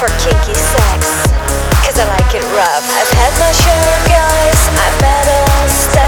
for kinky sex, cause I like it rough. I've had my share of guys